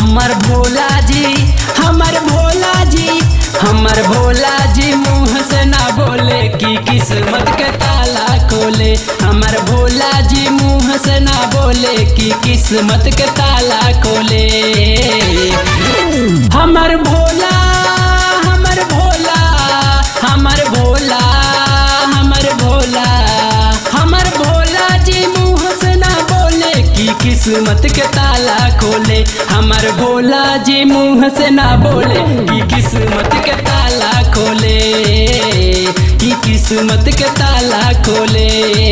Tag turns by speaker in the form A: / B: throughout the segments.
A: हमर भोला जी हमर भोला जी हमर भोला जी मुँह से ना बोले कि किस्मत के ताला खोले। हमर भोला जी मुँह से ना बोले कि किस्मत के ताला खोले। हमर भोला हमर भोला हमर भोला हमर भोला हमर भोला जी मुँह से ना बोले कि किस्मत के ताला खोले। हमर भोला जी मुँह से ना बोले कि किस्मत के ताला खोले, कि किस्मत के ताला खोले।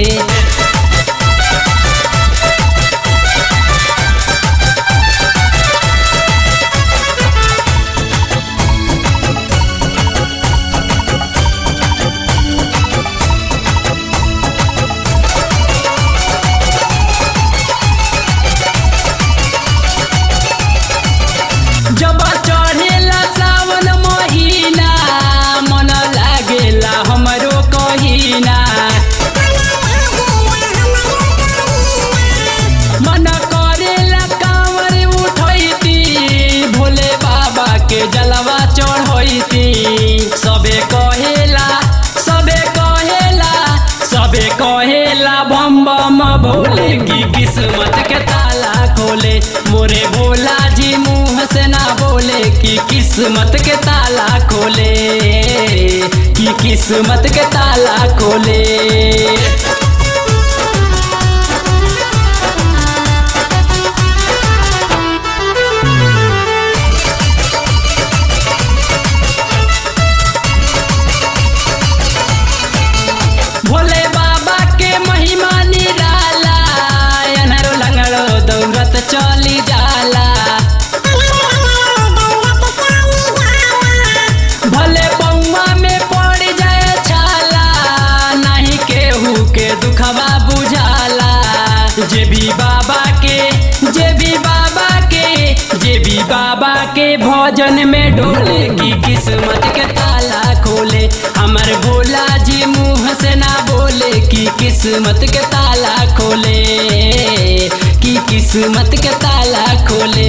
A: जब चढ़ेला सावन महीना मन लागेला हमरो कहीना। मन करेला कांवर उठैती भोले बाबा के जलवा चढ़ैती। सबे कहेला सबे कहेला सबे कहेला बम बम भोले की किस्मत के ताला खोले। मोरे भोला जी मुँह से ना बोले कि किस्मत के ताला खोले, कि किस्मत के ताला खोले। भोले बाबा के महिमा निराला अनहरो लंगड़ो दौड़त चली जाला। भले पौआ में पड़ जाए छाला नहीं केहू के दुखवा बुझाला। जे भी बाबा के जे भी बाबा के जे भी बाबा के भजन में डोले की किस्मत के ताला खोले। हमर भोला जी मुँह से ना बोले कि किस्मत के ताला खोले, कि किस्मत के ताला खोले।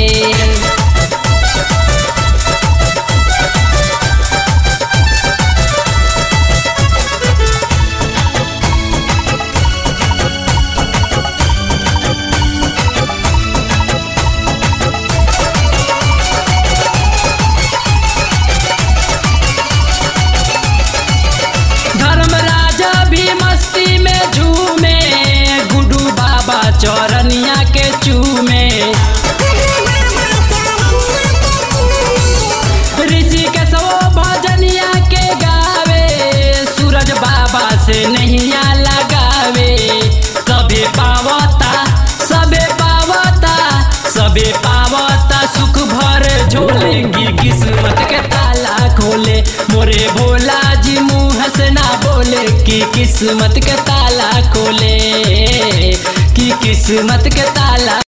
A: धर्मराजा भी मस्ती में झूमे गुडू बाबा चौरनिया के चूमे। ऋषि के सो भजनिया के गावे सूरज बाबा से नैया लगावे। सबे पावता सबे पावता सबे पावता सुख भर झोले की किस्मत के ताला खोले। मोरे भोला जी मुँह से ना बोले कि किस्मत के ताला खोले, कि किस्मत के ताला